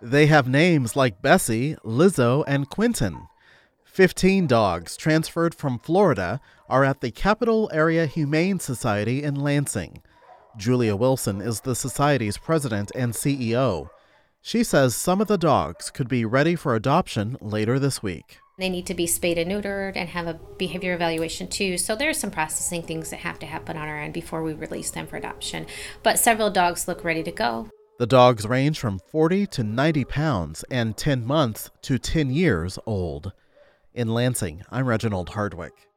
They have names like Bessie, Lizzo, and Quentin. 15 dogs transferred from Florida are at the Capital Area Humane Society in Lansing. Julia Wilson is the society's president and CEO. She says some of the dogs could be ready for adoption later this week. They need to be spayed and neutered and have a behavior evaluation too. So there's some processing things that have to happen on our end before we release them for adoption. But several dogs look ready to go. The dogs range from 40 to 90 pounds and 10 months to 10 years old. In Lansing, I'm Reginald Hardwick.